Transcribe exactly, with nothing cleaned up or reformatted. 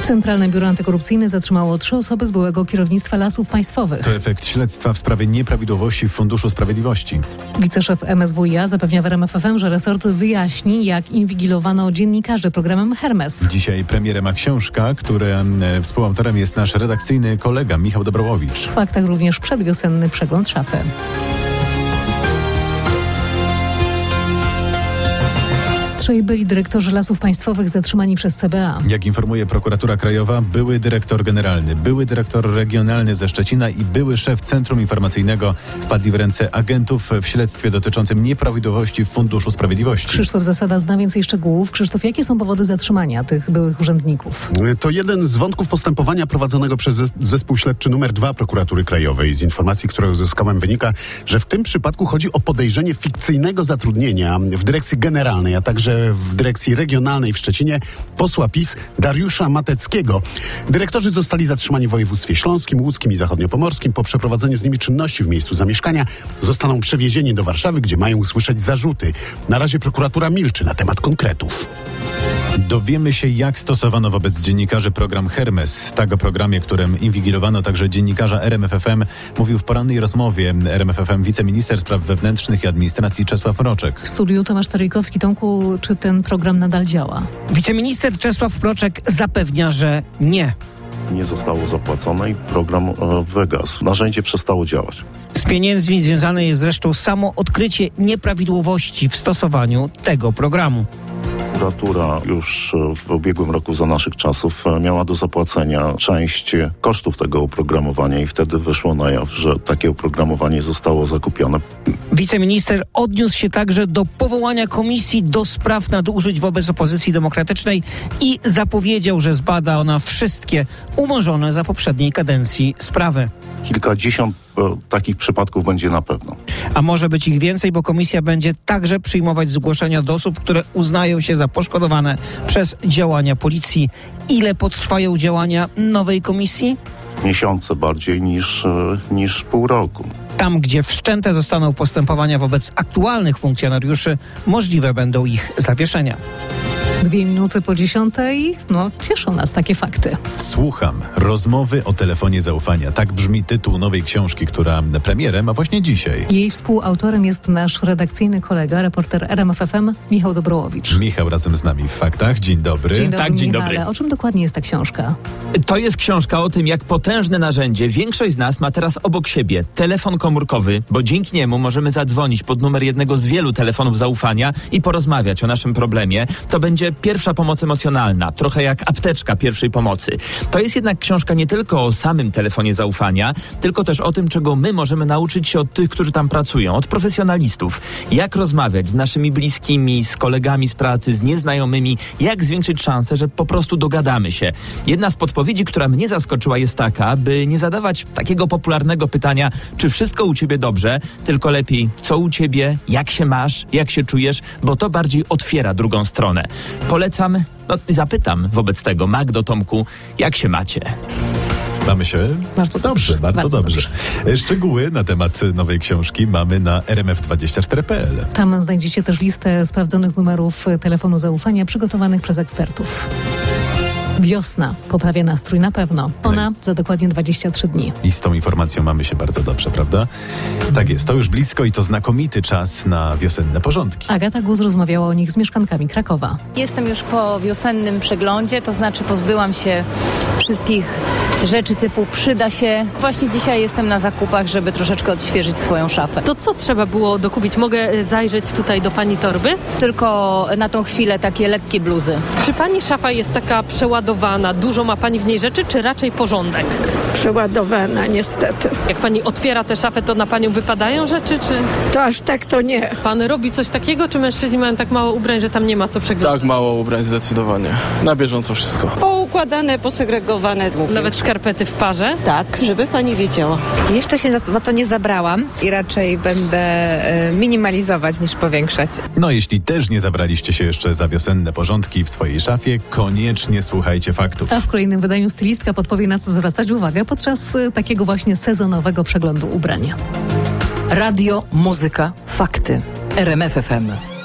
Centralne Biuro Antykorupcyjne zatrzymało trzy osoby z byłego kierownictwa Lasów Państwowych. To efekt śledztwa w sprawie nieprawidłowości w Funduszu Sprawiedliwości. Wiceszef M S W i A zapewnia w R M F F M, że resort wyjaśni, jak inwigilowano dziennikarzy programem Hermes. Dzisiaj premierem ma książka, której współautorem jest nasz redakcyjny kolega Michał Dobrowowicz. W faktach również przedwiosenny przegląd szafy. Trzej byli dyrektorzy Lasów Państwowych zatrzymani przez C B A. Jak informuje prokuratura krajowa, były dyrektor generalny, były dyrektor regionalny ze Szczecina i były szef Centrum Informacyjnego wpadli w ręce agentów w śledztwie dotyczącym nieprawidłowości w Funduszu Sprawiedliwości. Krzysztof Zasada zna więcej szczegółów. Krzysztof, jakie są powody zatrzymania tych byłych urzędników? To jeden z wątków postępowania prowadzonego przez zespół śledczy numer dwa Prokuratury Krajowej. Z informacji, które uzyskałem, wynika, że w tym przypadku chodzi o podejrzenie fikcyjnego zatrudnienia w dyrekcji generalnej, a także w dyrekcji regionalnej w Szczecinie posła PiS Dariusza Mateckiego. Dyrektorzy zostali zatrzymani w województwie śląskim, łódzkim i zachodniopomorskim. Po przeprowadzeniu z nimi czynności w miejscu zamieszkania zostaną przewiezieni do Warszawy, gdzie mają usłyszeć zarzuty. Na razie prokuratura milczy na temat konkretów. Dowiemy się, jak stosowano wobec dziennikarzy program Hermes. Tak o programie, którym inwigilowano także dziennikarza R M F F M, mówił w porannej rozmowie R M F F M wiceminister spraw wewnętrznych i administracji Czesław Mroczek. W studiu Tomasz Taryjkowski. Tomku, czy ten program nadal działa? Wiceminister Czesław Mroczek zapewnia, że nie. Nie zostało zapłacone i program wygasł. Narzędzie przestało działać. Z pieniędzmi związane jest zresztą samo odkrycie nieprawidłowości w stosowaniu tego programu. Prokuratura już w ubiegłym roku za naszych czasów miała do zapłacenia część kosztów tego oprogramowania i wtedy wyszło na jaw, że takie oprogramowanie zostało zakupione. Wiceminister odniósł się także do powołania komisji do spraw nadużyć wobec opozycji demokratycznej i zapowiedział, że zbada ona wszystkie umorzone za poprzedniej kadencji sprawy. Kilkadziesiąt takich przypadków będzie na pewno. A może być ich więcej, bo komisja będzie także przyjmować zgłoszenia do osób, które uznają się za poszkodowane przez działania policji. Ile potrwają działania nowej komisji? Miesiące bardziej niż, niż pół roku. Tam, gdzie wszczęte zostaną postępowania wobec aktualnych funkcjonariuszy, możliwe będą ich zawieszenia. Dwie minuty po dziesiątej. No, cieszą nas takie fakty. Słucham. Rozmowy o telefonie zaufania. Tak brzmi tytuł nowej książki, która premierę ma właśnie dzisiaj. Jej współautorem jest nasz redakcyjny kolega, reporter R M F F M Michał Dobrowowicz. Michał razem z nami w faktach. Dzień dobry. Dzień dobry, tak, dzień Michale. dobry. O czym dokładnie jest ta książka? To jest książka o tym, jak potężne narzędzie większość z nas ma teraz obok siebie. Telefon komórkowy, bo dzięki niemu możemy zadzwonić pod numer jednego z wielu telefonów zaufania i porozmawiać o naszym problemie. To będzie pierwsza pomoc emocjonalna, trochę jak apteczka pierwszej pomocy. To jest jednak książka nie tylko o samym telefonie zaufania, tylko też o tym, czego my możemy nauczyć się od tych, którzy tam pracują, od profesjonalistów. Jak rozmawiać z naszymi bliskimi, z kolegami z pracy, z nieznajomymi, jak zwiększyć szansę, że po prostu dogadamy się. Jedna z podpowiedzi, która mnie zaskoczyła, jest taka, by nie zadawać takiego popularnego pytania, czy wszystko u ciebie dobrze, tylko lepiej, co u ciebie, jak się masz, jak się czujesz, bo to bardziej otwiera drugą stronę. Polecam, no zapytam wobec tego, Magdo, Tomku, jak się macie? Mamy się Bardzo dobrze, dobrze, bardzo, bardzo dobrze. dobrze. Szczegóły na temat nowej książki mamy na r m f dwadzieścia cztery kropka p l. Tam znajdziecie też listę sprawdzonych numerów telefonu zaufania przygotowanych przez ekspertów. Wiosna poprawia nastrój na pewno. Ona za dokładnie dwadzieścia trzy dni. I z tą informacją mamy się bardzo dobrze, prawda? Tak jest, to już blisko i to znakomity czas na wiosenne porządki. Agata Guz rozmawiała o nich z mieszkankami Krakowa. Jestem już po wiosennym przeglądzie, to znaczy pozbyłam się wszystkich rzeczy typu przyda się. Właśnie dzisiaj jestem na zakupach, żeby troszeczkę odświeżyć swoją szafę. To co trzeba było dokupić? Mogę zajrzeć tutaj do pani torby? Tylko na tą chwilę takie lekkie bluzy. Czy pani szafa jest taka przeładowana? Dużo ma pani w niej rzeczy, czy raczej porządek? Przeładowana niestety. Jak pani otwiera tę szafę, to na panią wypadają rzeczy, czy... To aż tak to nie. Pan robi coś takiego, czy mężczyźni mają tak mało ubrań, że tam nie ma co przeglądać? Tak, mało ubrań zdecydowanie. Na bieżąco wszystko. Poukładane, posegregowane. Mówię. Nawet skarpety w parze? Tak, żeby pani wiedziała. Jeszcze się za to, za to nie zabrałam i raczej będę e, minimalizować niż powiększać. No jeśli też nie zabraliście się jeszcze za wiosenne porządki w swojej szafie, koniecznie słuchajcie faktów. A w kolejnym wydaniu stylistka podpowie, na co zwracać uwagę podczas y, takiego właśnie sezonowego przeglądu ubrania. Radio, muzyka, fakty. R M F F M.